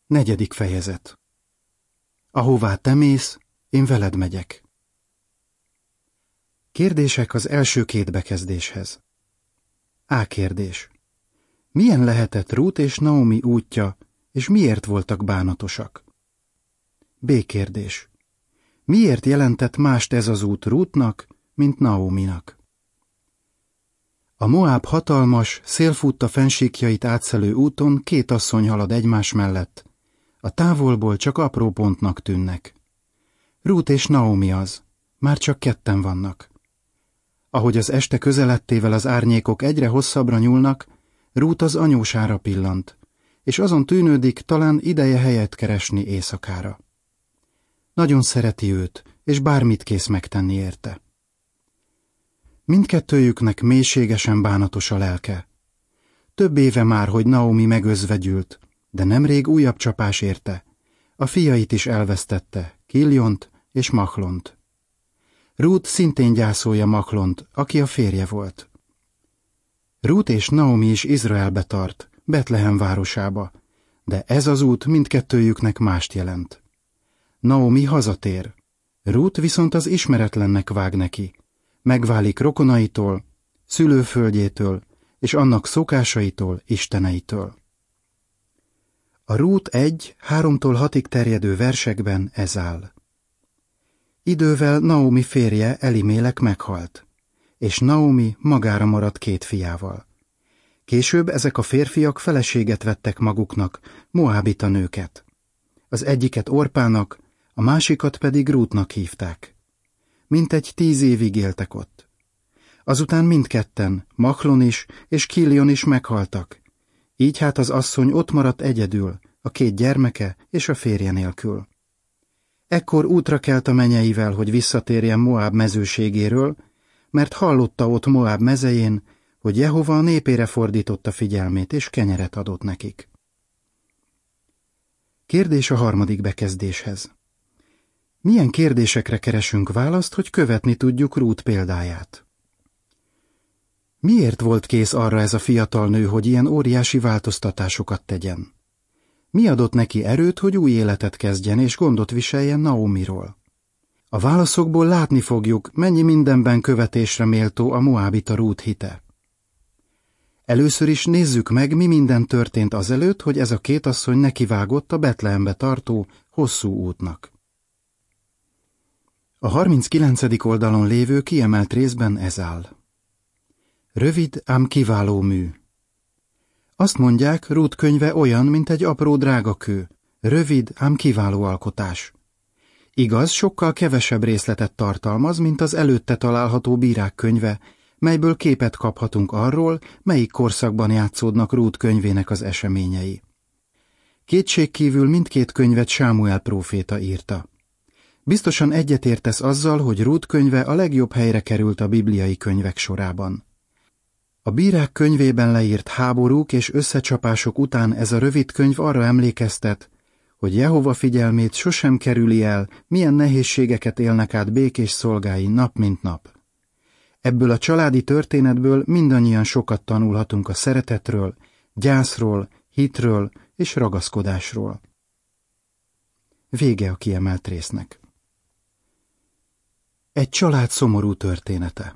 4. fejezet. Ahová te mész, én veled megyek. Kérdések az első 2 bekezdéshez. A. kérdés. Milyen lehetett Rút és Naomi útja, és miért voltak bánatosak? B. kérdés. Miért jelentett mást ez az út Rútnak, mint Naominak? A Moáb hatalmas, szélfutta fennsíkjait átszelő úton 2 asszony halad egymás mellett. A távolból csak apró pontnak tűnnek. Rút és Naomi az, már csak 2 vannak. Ahogy az este közeledtével az árnyékok egyre hosszabbra nyúlnak, Rút az anyósára pillant, és azon tűnődik, talán ideje helyet keresni éjszakára. Nagyon szereti őt, és bármit kész megtenni érte. Mindkettőjüknek mélységesen bánatos a lelke. Több éve már, hogy Naomi megözvegyült, de nemrég újabb csapás érte. A fiait is elvesztette, Kiljont és Machlont. Rút szintén gyászolja Machlont, aki a férje volt. Rút és Naomi is Izraelbe tart, Betlehem városába, de ez az út mindkettőjüknek mást jelent. Naomi hazatér, Rút viszont az ismeretlennek vág neki, megválik rokonaitól, szülőföldjétől és annak szokásaitól, isteneitől. A Rút 1-3-6-ig terjedő versekben ez áll. Idővel Naomi férje Elimélek meghalt, és Naomi magára maradt 2 fiával. Később ezek a férfiak feleséget vettek maguknak, moábita nőket. Az egyiket Orpának, a másikat pedig Rútnak hívták. Mintegy 10 évig éltek ott. Azután mindketten, Machlon is és Kiljon is meghaltak. Így hát az asszony ott maradt egyedül, a 2 gyermeke és a férje nélkül. Ekkor útra kelt a menyeivel, hogy visszatérjen Moáb mezőségéről, mert hallotta ott Moáb mezején, hogy Jehova a népére fordította figyelmét, és kenyeret adott nekik. Kérdés a 3. bekezdéshez. Milyen kérdésekre keresünk választ, hogy követni tudjuk Rút példáját? Miért volt kész arra ez a fiatal nő, hogy ilyen óriási változtatásokat tegyen? Mi adott neki erőt, hogy új életet kezdjen és gondot viseljen Naomiról? A válaszokból látni fogjuk, mennyi mindenben követésre méltó a moábita Rút hite. Először is nézzük meg, mi minden történt azelőtt, hogy ez a 2 asszony nekivágott a Betlehembe tartó hosszú útnak. A 39. oldalon lévő kiemelt részben ez áll. Rövid, ám kiváló mű. Azt mondják, Rút könyve olyan, mint egy apró drágakő, rövid, ám kiváló alkotás. Igaz, sokkal kevesebb részletet tartalmaz, mint az előtte található Bírák könyve, melyből képet kaphatunk arról, melyik korszakban játszódnak Rút könyvének az eseményei. Kétségkívül mindkét könyvet Sámuel próféta írta. Biztosan egyetértesz azzal, hogy Rút könyve a legjobb helyre került a bibliai könyvek sorában. A Bírák könyvében leírt háborúk és összecsapások után ez a rövid könyv arra emlékeztet, hogy Jehova figyelmét sosem kerüli el, milyen nehézségeket élnek át békés szolgái nap mint nap. Ebből a családi történetből mindannyian sokat tanulhatunk a szeretetről, gyászról, hitről és ragaszkodásról. Vége a kiemelt résznek. Egy család szomorú története.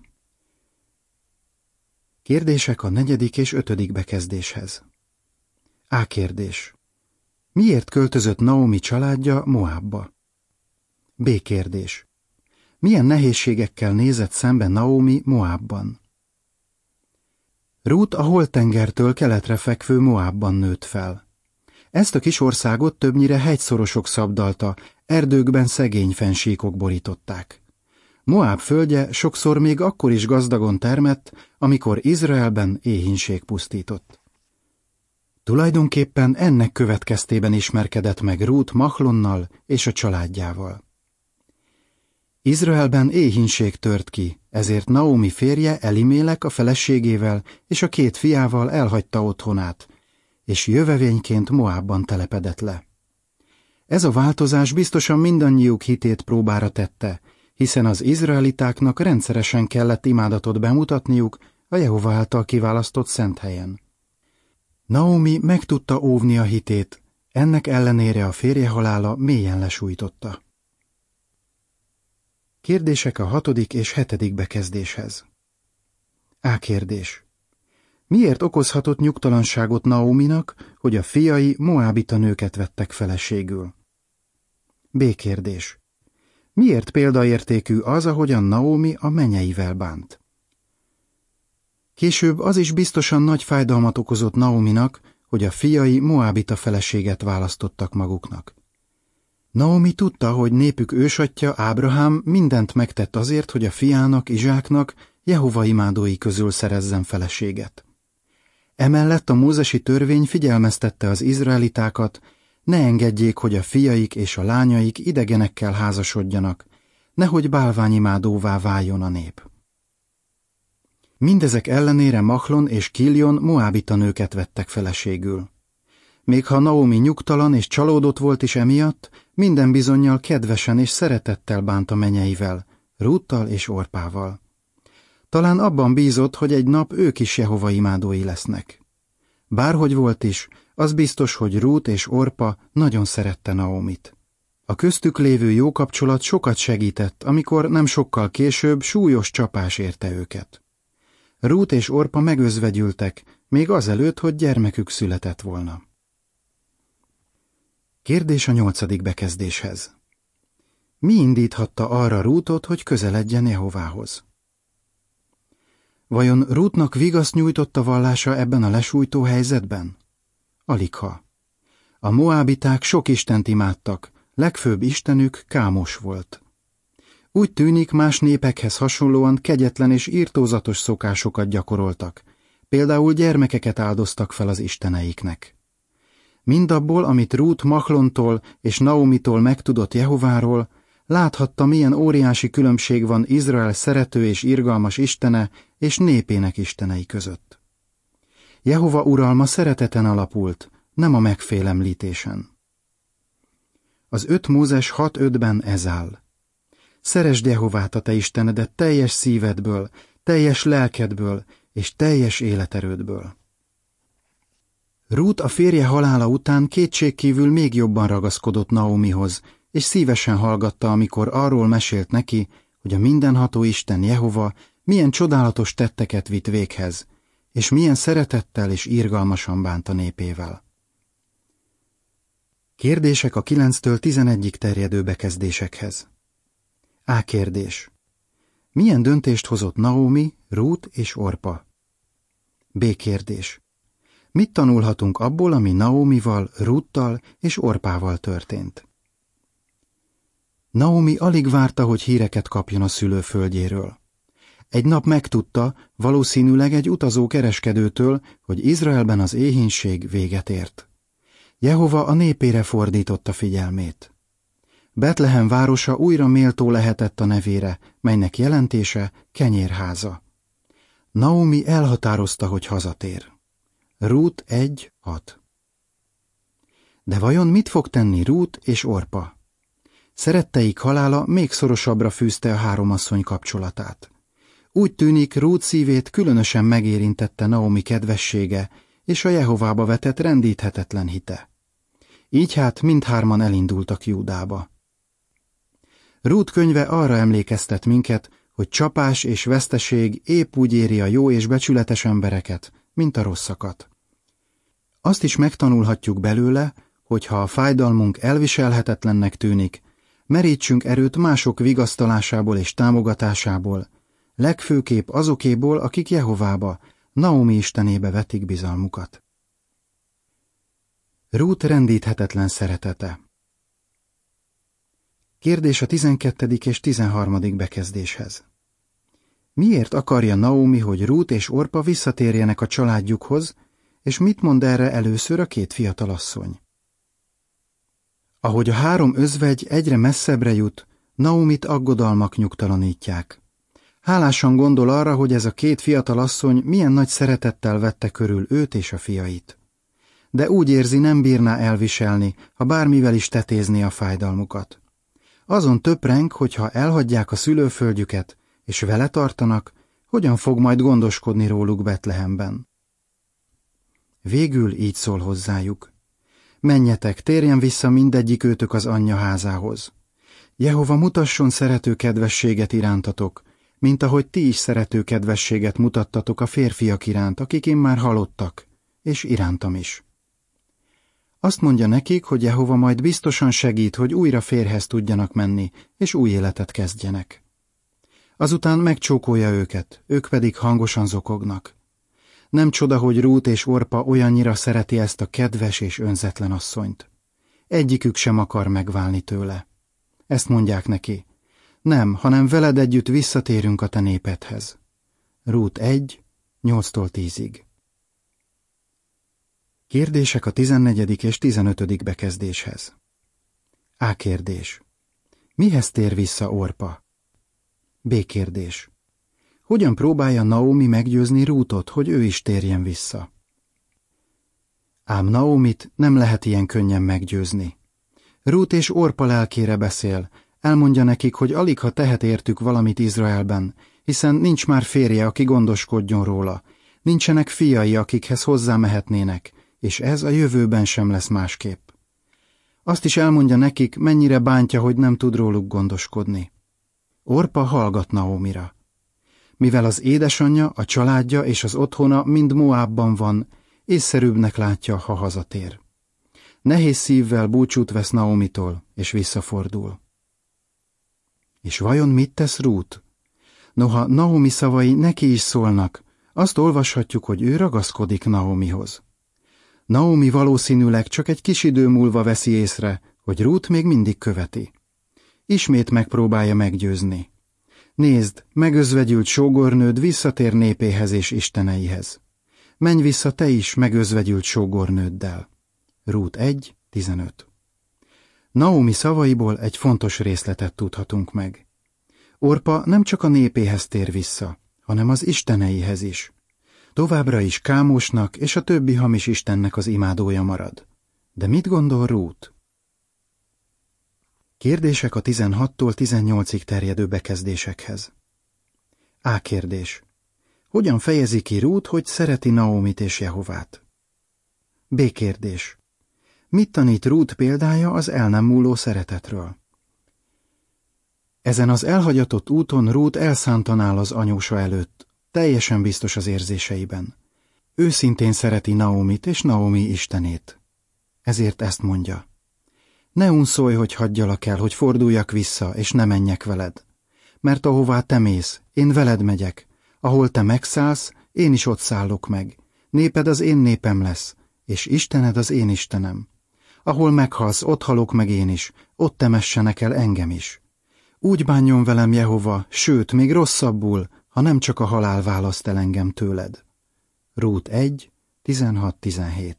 Kérdések a 4. és 5. bekezdéshez. A. kérdés. Miért költözött Naomi családja Moábba? B. kérdés. Milyen nehézségekkel nézett szembe Naomi Moábban? Rút a Holtengertől keletre fekvő Moábban nőtt fel. Ezt a kis országot többnyire hegyszorosok szabdalta, erdőkben szegény fennsíkok borították. Moáb földje sokszor még akkor is gazdagon termett, amikor Izraelben éhínség pusztított. Tulajdonképpen ennek következtében ismerkedett meg Rút Machlonnal és a családjával. Izraelben éhínség tört ki, ezért Naomi férje Elimélek a feleségével és a 2 fiával elhagyta otthonát, és jövevényként Moábban telepedett le. Ez a változás biztosan mindannyiuk hitét próbára tette, hiszen az izraelitáknak rendszeresen kellett imádatot bemutatniuk a Jehova által kiválasztott szent helyen. Naomi meg tudta óvni a hitét, Ennek ellenére a férje halála mélyen lesújtotta. Kérdések a 6. és 7. bekezdéshez. A kérdés. Miért okozhatott nyugtalanságot Naominak, hogy a fiai moábita nőket vettek feleségül? B kérdés. Miért példaértékű az, ahogyan Naomi a menyeivel bánt? Később az is biztosan nagy fájdalmat okozott Naominak, hogy a fiai moábita feleséget választottak maguknak. Naomi tudta, hogy népük ősatja Ábrahám mindent megtett azért, hogy a fiának, Izsáknak Jehova imádói közül szerezzen feleséget. Emellett a mózesi törvény figyelmeztette az izraelitákat, ne engedjék, hogy a fiaik és a lányaik idegenekkel házasodjanak, nehogy bálványimádóvá váljon a nép. Mindezek ellenére Machlon és Kiljon moábita nőket vettek feleségül. Még ha Naomi nyugtalan és csalódott volt is emiatt, minden bizonnyal kedvesen és szeretettel bánt a menyeivel, Rúttal és Orpával. Talán abban bízott, hogy egy nap ők is Jehova imádói lesznek. Bárhogy volt is, az biztos, hogy Rút és Orpa nagyon szerette Naomit. A köztük lévő jó kapcsolat sokat segített, amikor nem sokkal később súlyos csapás érte őket. Rút és Orpa megözvegyültek, még azelőtt, hogy gyermekük született volna. Kérdés a 8. bekezdéshez. Mi indíthatta arra Rútot, hogy közeledjen Jehovához? Vajon Rútnak vigaszt nyújtott a vallása ebben a lesújtó helyzetben? Aligha. A moábiták sok istent imádtak, legfőbb istenük Kámos volt. Úgy tűnik, más népekhez hasonlóan kegyetlen és irtózatos szokásokat gyakoroltak, például gyermekeket áldoztak fel az isteneiknek. Mindabból, amit Rút Machlontól és Naomitól megtudott Jehováról, láthatta, milyen óriási különbség van Izrael szerető és irgalmas istene és népének istenei között. Jehova uralma szereteten alapult, nem a megfélemlítésen. Az 5 Mózes 6:5-ben ez áll. Szeresd Jehovát a te istenedet teljes szívedből, teljes lelkedből és teljes életerődből. Rút a férje halála után kétségkívül még jobban ragaszkodott Naomihoz, és szívesen hallgatta, amikor arról mesélt neki, hogy a mindenható Isten Jehova milyen csodálatos tetteket vitt véghez, és milyen szeretettel és irgalmasan bánt a népével. Kérdések a 9-től 11-ig terjedő bekezdésekhez. A kérdés. Milyen döntést hozott Naomi, Rút és Orpa? B kérdés. Mit tanulhatunk abból, ami Naomival, Rúttal és Orpával történt? Naomi alig várta, hogy híreket kapjon a szülőföldjéről. Egy nap megtudta, valószínűleg egy utazó kereskedőtől, hogy Izraelben az éhínség véget ért. Jehova a népére fordította figyelmét. Betlehem városa újra méltó lehetett a nevére, melynek jelentése kenyérháza. Naomi elhatározta, hogy hazatér. Rút 1:6. De vajon mit fog tenni Rút és Orpa? Szeretteik halála még szorosabbra fűzte a három asszony kapcsolatát. Úgy tűnik, Rút szívét különösen megérintette Naomi kedvessége és a Jehovába vetett rendíthetetlen hite. Így hát mindhárman elindultak Júdába. Rút könyve arra emlékeztet minket, hogy csapás és veszteség épp úgy éri a jó és becsületes embereket, mint a rosszakat. Azt is megtanulhatjuk belőle, hogy ha a fájdalmunk elviselhetetlennek tűnik, merítsünk erőt mások vigasztalásából és támogatásából, legfőképp azokéból, akik Jehovába, Naomi istenébe vetik bizalmukat. Rút rendíthetetlen szeretete. Kérdés a 12. és 13. bekezdéshez. Miért akarja Naomi, hogy Rút és Orpa visszatérjenek a családjukhoz, és mit mond erre először a két fiatalasszony? Ahogy a három özvegy egyre messzebbre jut, Naomit aggodalmak nyugtalanítják. Hálásan gondol arra, hogy ez a két fiatalasszony milyen nagy szeretettel vette körül őt és a fiait. De úgy érzi, nem bírná elviselni, ha bármivel is tetézni a fájdalmukat. Azon töpreng, hogy ha elhagyják a szülőföldjüket, és vele tartanak, hogyan fog majd gondoskodni róluk Betlehemben. Végül így szól hozzájuk. Menjetek, térjen vissza mindegyik őtök az anyja házához. Jehova mutasson szerető kedvességet irántatok, mint ahogy ti is szerető kedvességet mutattatok a férfiak iránt, akik immár halottak, és irántam is. Azt mondja nekik, hogy Jehova majd biztosan segít, hogy újra férjhez tudjanak menni, és új életet kezdjenek. Azután megcsókolja őket, ők pedig hangosan zokognak. Nem csoda, hogy Rút és Orpa olyannyira szereti ezt a kedves és önzetlen asszonyt. Egyikük sem akar megválni tőle. Ezt mondják neki. Nem, hanem veled együtt visszatérünk a te népedhez. Rút 1, 8-10. Kérdések a 14. és 15. bekezdéshez. A kérdés. Mihez tér vissza Orpa? B kérdés. Hogyan próbálja Naomi meggyőzni Rútot, hogy ő is térjen vissza? Ám Naomit nem lehet ilyen könnyen meggyőzni. Rút és Orpa lelkére beszél, elmondja nekik, hogy aligha tehet értük valamit Izraelben, hiszen nincs már férje, aki gondoskodjon róla, nincsenek fiai, akikhez hozzámehetnének, és ez a jövőben sem lesz másképp. Azt is elmondja nekik, mennyire bántja, hogy nem tud róluk gondoskodni. Orpa hallgat Naomira. Mivel az édesanyja, a családja és az otthona mind Moábban van, észszerűbbnek látja, ha hazatér. Nehéz szívvel búcsút vesz Naomitól, és visszafordul. És vajon mit tesz Rút? Noha Naomi szavai neki is szólnak, azt olvashatjuk, hogy ő ragaszkodik Naomihoz. Naomi valószínűleg csak egy kis idő múlva veszi észre, hogy Rút még mindig követi. Ismét megpróbálja meggyőzni. Nézd, megözvegyült sógornőd visszatér népéhez és isteneihez. Menj vissza te is megözvegyült sógornőddel. Rút 1, 15. Naomi szavaiból egy fontos részletet tudhatunk meg. Orpa nem csak a népéhez tér vissza, hanem az isteneihez is. Továbbra is Kámosnak és a többi hamis istennek az imádója marad. De mit gondol Rút? Kérdések a 16-tól 18-ig terjedő bekezdésekhez. A kérdés. Hogyan fejezi ki Rút, hogy szereti Naomit és Jehovát? B kérdés. Mit tanít Rút példája az el nem múló szeretetről? Ezen az elhagyatott úton Rút elszántan áll az anyósa előtt, teljesen biztos az érzéseiben. Őszintén szereti Naomit és Naomi istenét. Ezért ezt mondja. Ne unszolj, hogy hagyjalak el, hogy forduljak vissza, és ne menjek veled. Mert ahová te mész, én veled megyek. Ahol te megszállsz, én is ott szállok meg. Néped az én népem lesz, és Istened az én Istenem. Ahol meghalsz, ott halok meg én is, ott temessenek el engem is. Úgy bánjon velem Jehova, sőt, még rosszabbul, ha nem csak a halál választ el engem tőled. Rút 1, 16-17.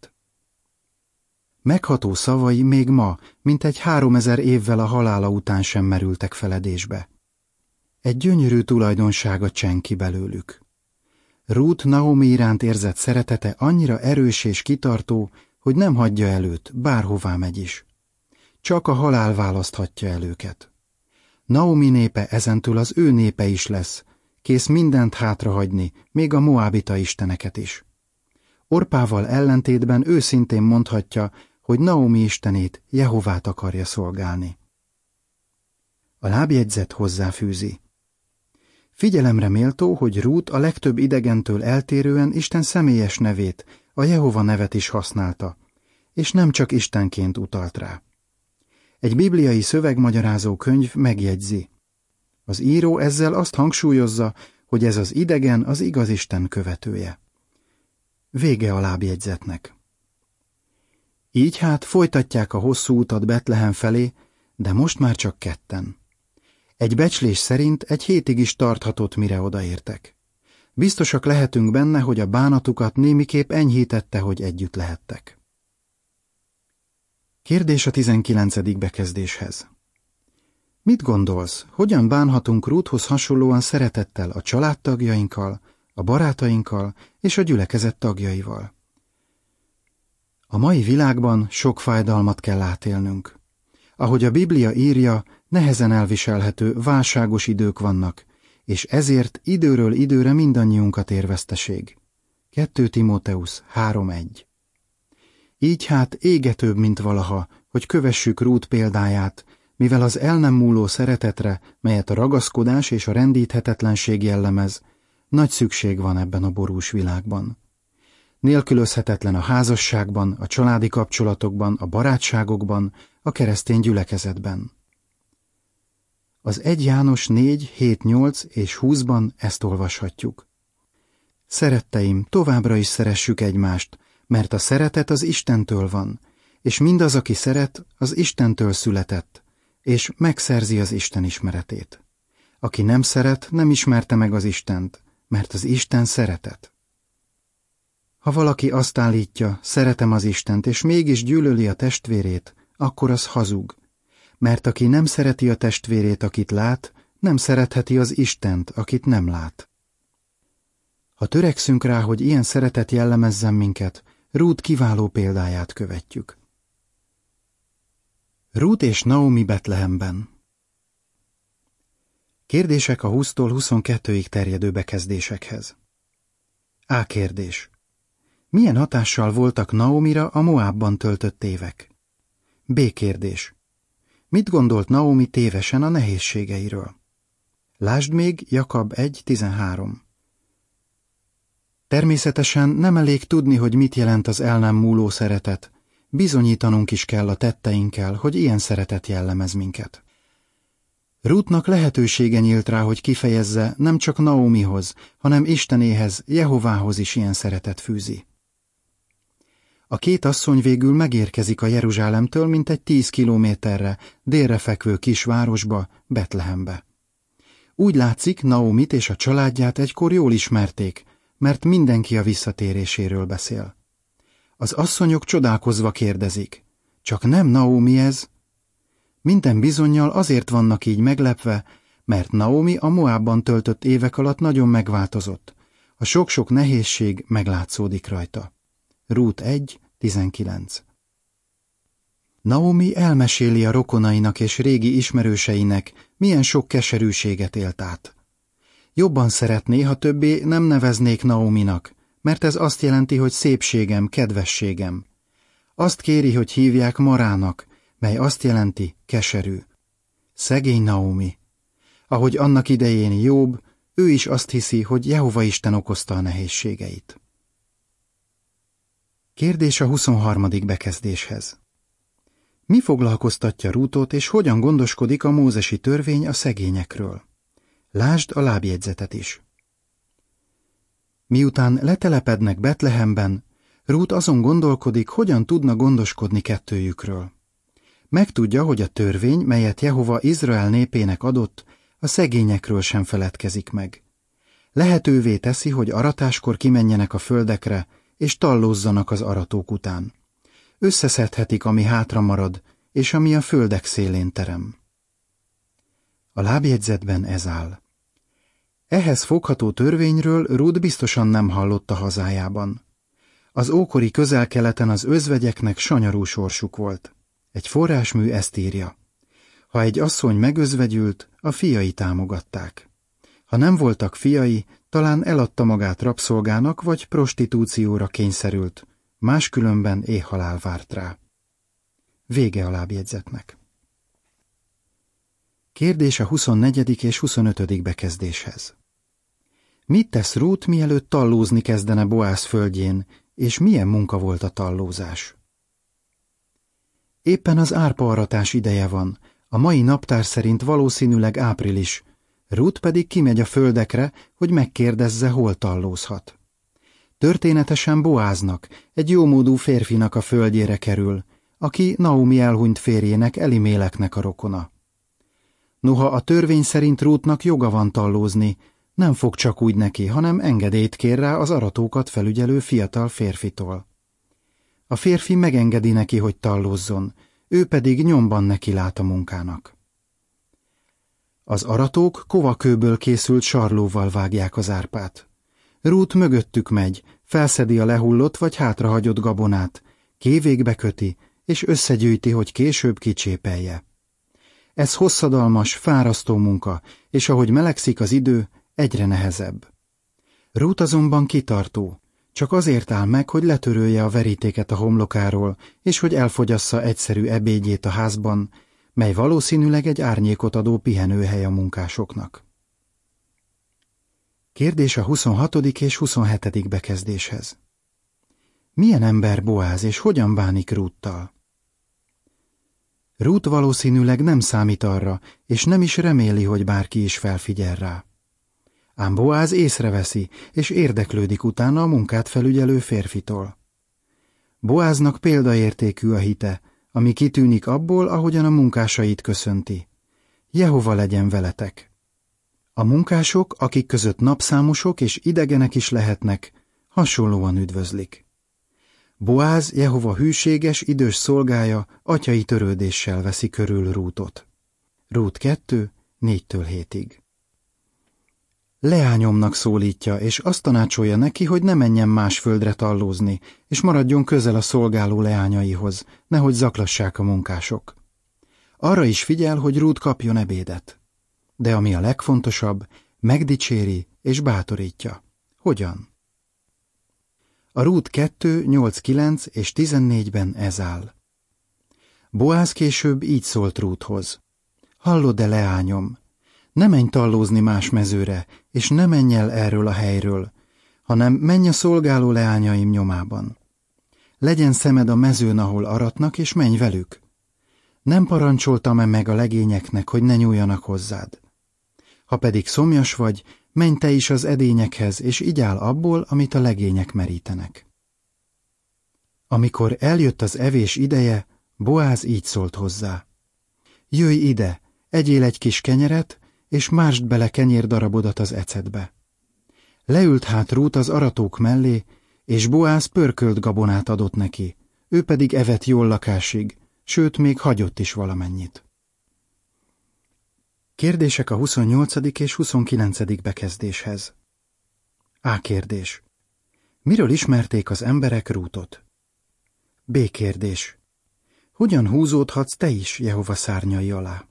Megható szavai még ma, mintegy 3000 évvel a halála után sem merültek feledésbe. Egy gyönyörű tulajdonsága cseng ki belőlük. Rút Naomi iránt érzett szeretete annyira erős és kitartó, hogy nem hagyja el őt, bárhová megy is. Csak a halál választhatja el őket. Naomi népe ezentől az ő népe is lesz, kész mindent hátrahagyni, még a moábita isteneket is. Orpával ellentétben őszintén mondhatja, hogy Naomi istenét, Jehovát akarja szolgálni. A lábjegyzet hozzáfűzi. Figyelemre méltó, hogy Rút a legtöbb idegentől eltérően Isten személyes nevét, a Jehova nevet is használta, és nem csak Istenként utalt rá. Egy bibliai szövegmagyarázó könyv megjegyzi. Az író ezzel azt hangsúlyozza, hogy ez az idegen az igaz Isten követője. Vége a lábjegyzetnek. Így hát folytatják a hosszú utat Betlehem felé, de most már csak ketten. Egy becslés szerint egy hétig is tarthatott, mire odaértek. Biztosak lehetünk benne, hogy a bánatukat némiképp enyhítette, hogy együtt lehettek. Kérdés a 19. bekezdéshez. Mit gondolsz, hogyan bánhatunk Rúthoz hasonlóan szeretettel a családtagjainkkal, a barátainkkal és a gyülekezet tagjaival? A mai világban sok fájdalmat kell átélnünk. Ahogy a Biblia írja, nehezen elviselhető, válságos idők vannak, és ezért időről időre mindannyiunkat ér veszteség. 2 Timóteusz 3:1. Így hát égetőbb, mint valaha, hogy kövessük Rút példáját, mivel az el nem múló szeretetre, melyet a ragaszkodás és a rendíthetetlenség jellemez, nagy szükség van ebben a borús világban. Nélkülözhetetlen a házasságban, a családi kapcsolatokban, a barátságokban, a keresztény gyülekezetben. Az 1 János 4, 7, 8 és 20-ban ezt olvashatjuk. Szeretteim, továbbra is szeressük egymást, mert a szeretet az Istentől van, és mindaz, aki szeret, az Istentől született, és megszerzi az Isten ismeretét. Aki nem szeret, nem ismerte meg az Istent, mert az Isten szeretet. Ha valaki azt állítja, szeretem az Istent, és mégis gyűlöli a testvérét, akkor az hazug, mert aki nem szereti a testvérét, akit lát, nem szeretheti az Istent, akit nem lát. Ha törekszünk rá, hogy ilyen szeretet jellemezzen minket, Rút kiváló példáját követjük. Rút és Naomi Betlehemben. Kérdések a 20-tól 22-ig terjedő bekezdésekhez. A. Kérdés. Milyen hatással voltak Naomira a Moábban töltött évek? B. Kérdés. Mit gondolt Naomi tévesen a nehézségeiről? Lásd még Jakab 1.13. Természetesen nem elég tudni, hogy mit jelent az el nem múló szeretet. Bizonyítanunk is kell a tetteinkkel, hogy ilyen szeretet jellemez minket. Rútnak lehetősége nyílt rá, hogy kifejezze, nem csak Naomihoz, hanem Istenéhez, Jehovához is ilyen szeretet fűzi. A két asszony végül megérkezik a Jeruzsálemtől mintegy 10 kilométerre délre fekvő kis városba, Betlehembe. Úgy látszik, Naomit és a családját egykor jól ismerték, mert mindenki a visszatéréséről beszél. Az asszonyok csodálkozva kérdezik, csak nem Naomi ez? Minden bizonnyal azért vannak így meglepve, mert Naomi a Moábban töltött évek alatt nagyon megváltozott. A sok-sok nehézség meglátszódik rajta. Rút 1.19. Naomi elmeséli a rokonainak és régi ismerőseinek, milyen sok keserűséget élt át. Jobban szeretné, ha többé nem neveznék Naominak, mert ez azt jelenti, hogy szépségem, kedvességem. Azt kéri, hogy hívják Marának, mely azt jelenti keserű. Szegény Naomi. Ahogy annak idején Jobb, ő is azt hiszi, hogy Jehova Isten okozta a nehézségeit. Kérdés a 23. bekezdéshez. Mi foglalkoztatja Rútot, és hogyan gondoskodik a mózesi törvény a szegényekről? Lásd a lábjegyzetet is. Miután letelepednek Betlehemben, Rút azon gondolkodik, hogyan tudna gondoskodni kettőjükről. Megtudja, hogy a törvény, melyet Jehova Izrael népének adott, a szegényekről sem feledkezik meg. Lehetővé teszi, hogy aratáskor kimenjenek a földekre, és tallózzanak az aratók után. Összeszedhetik, ami hátra marad, és ami a földek szélén terem. A lábjegyzetben ez áll. Ehhez fogható törvényről Rút biztosan nem hallott a hazájában. Az ókori Közel-Keleten az özvegyeknek sanyarú sorsuk volt. Egy forrásmű ezt írja. Ha egy asszony megözvegyült, a fiai támogatták. Ha nem voltak fiai, talán eladta magát rabszolgának vagy prostitúcióra kényszerült, máskülönben éhhalál várt rá. Vége a lábjegyzetnek. Kérdés a 24. és 25. bekezdéshez. Mit tesz Rút, mielőtt tallózni kezdene Boász földjén, és milyen munka volt a tallózás? Éppen az árpaaratás ideje van, a mai naptár szerint valószínűleg április, Rút pedig kimegy a földekre, hogy megkérdezze, hol tallózhat. Történetesen Boáznak, egy jómódú férfinak a földjére kerül, aki Naomi elhunyt férjének Eliméleknek a rokona. Noha a törvény szerint Rútnak joga van tallózni, nem fog csak úgy neki, hanem engedélyt kér rá az aratókat felügyelő fiatal férfitól. A férfi megengedi neki, hogy tallózzon, ő pedig nyomban neki lát a munkának. Az aratók kovakőből készült sarlóval vágják az árpát. Rút mögöttük megy, felszedi a lehullott vagy hátrahagyott gabonát, kévékbe köti, és összegyűjti, hogy később kicsépelje. Ez hosszadalmas, fárasztó munka, és ahogy melegszik az idő, egyre nehezebb. Rút azonban kitartó, Csak azért áll meg, hogy letörölje a verítéket a homlokáról, és hogy elfogyassza egyszerű ebédjét a házban, mely valószínűleg egy árnyékot adó pihenőhely a munkásoknak. Kérdés a 26. és 27. bekezdéshez. Milyen ember Boáz, és hogyan bánik Rúttal? Rút valószínűleg nem számít arra, és nem is reméli, hogy bárki is felfigyel rá. Ám Boáz észreveszi, és érdeklődik utána a munkát felügyelő férfitól. Boáznak példaértékű a hite, ami kitűnik abból, ahogyan a munkásait köszönti. Jehova legyen veletek! A munkások, akik között napszámosok és idegenek is lehetnek, hasonlóan üdvözlik. Boáz, Jehova hűséges, idős szolgája, atyai törődéssel veszi körül Rútot. Rút 2, 4-7. Leányomnak szólítja, és azt tanácsolja neki, hogy ne menjen más földre tallózni, és maradjon közel a szolgáló leányaihoz, nehogy zaklassák a munkások. Arra is figyel, hogy Rút kapjon ebédet. De ami a legfontosabb, megdicséri és bátorítja. Hogyan? A Rút 2, 8, 9 és 14-ben ez áll. Boáz később így szólt Rúthoz. Hallod-e, leányom? Ne menj tallózni más mezőre, és ne menj el erről a helyről, hanem menj a szolgáló leányaim nyomában. Legyen szemed a mezőn, ahol aratnak, és menj velük. Nem parancsoltam-e meg a legényeknek, hogy ne nyúljanak hozzád? Ha pedig szomjas vagy, menj te is az edényekhez, és igyál abból, amit a legények merítenek. Amikor eljött az evés ideje, Boáz így szólt hozzá. Jöjj ide, egyél egy kis kenyeret, és másd bele kenyérdarabodat az ecetbe. Leült hát Rút az aratók mellé, és Boáz pörkölt gabonát adott neki, ő pedig evett jól lakásig, sőt, még hagyott is valamennyit. Kérdések a 28. és 29. bekezdéshez. A. Kérdés. Miről ismerték az emberek Rútot? B. Kérdés. Hogyan húzódhatsz te is Jehova szárnyai alá?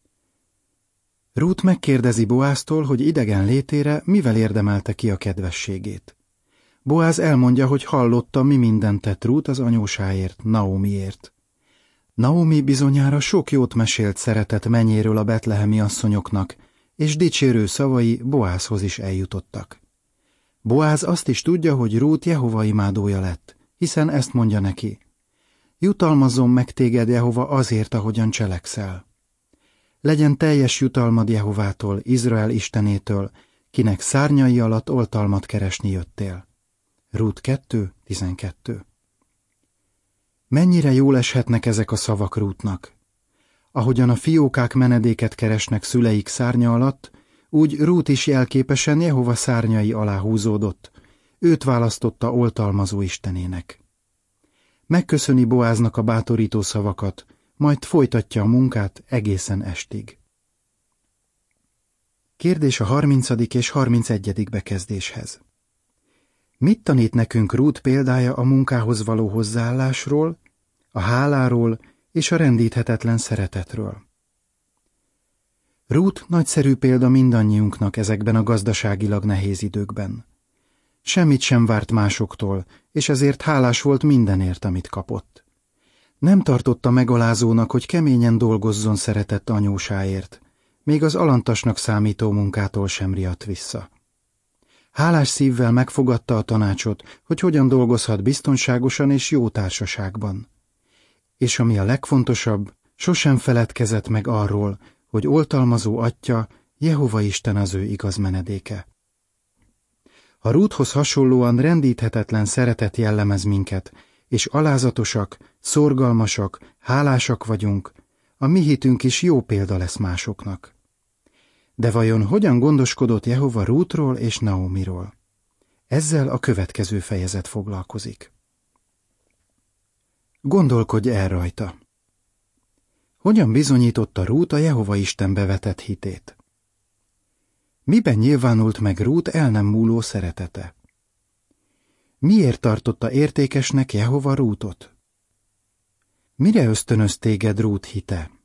Rút megkérdezi Boáztól, hogy idegen létére mivel érdemelte ki a kedvességét. Boáz elmondja, hogy hallotta, mi mindent tett Rút az anyósáért, Naomiért. Naomi bizonyára sok jót mesélt szeretett mennyéről a betlehemi asszonyoknak, és dicsérő szavai Boázhoz is eljutottak. Boáz azt is tudja, hogy Rút Jehova imádója lett, hiszen ezt mondja neki. Jutalmazzon meg téged Jehova azért, ahogyan cselekszel. Legyen teljes jutalmad Jehovától, Izrael istenétől, kinek szárnyai alatt oltalmat keresni jöttél. Rút 2, 12. Mennyire jól eshetnek ezek a szavak Rútnak. Ahogyan a fiókák menedéket keresnek szüleik szárnya alatt, úgy Rút is jelképesen Jehova szárnyai alá húzódott, őt választotta oltalmazó istenének. Megköszöni Boáznak a bátorító szavakat, majd folytatja a munkát egészen estig. Kérdés a 30. és 31. bekezdéshez. Mit tanít nekünk Rút példája a munkához való hozzáállásról, a háláról és a rendíthetetlen szeretetről? Rút nagyszerű példa mindannyiunknak ezekben a gazdaságilag nehéz időkben. Semmit sem várt másoktól, és ezért hálás volt mindenért, amit kapott. Nem tartotta megalázónak, hogy keményen dolgozzon szeretett anyósáért, még az alantasnak számító munkától sem riadt vissza. Hálás szívvel megfogadta a tanácsot, hogy hogyan dolgozhat biztonságosan és jó társaságban. És ami a legfontosabb, sosem feledkezett meg arról, hogy oltalmazó atyja, Jehova Isten az ő igaz menedéke. Ha Rúthoz hasonlóan rendíthetetlen szeretet jellemez minket, és alázatosak, szorgalmasak, hálásak vagyunk, a mi hitünk is jó példa lesz másoknak. De vajon hogyan gondoskodott Jehova Rútról és Naomiról? Ezzel a következő fejezet foglalkozik. Gondolkodj el rajta. Hogyan bizonyította Rút a Jehova Istenbe vetett hitét? Miben nyilvánult meg Rút el nem múló szeretete? Miért tartotta értékesnek Jehova Rútot? Mire ösztönöz téged Rút hite?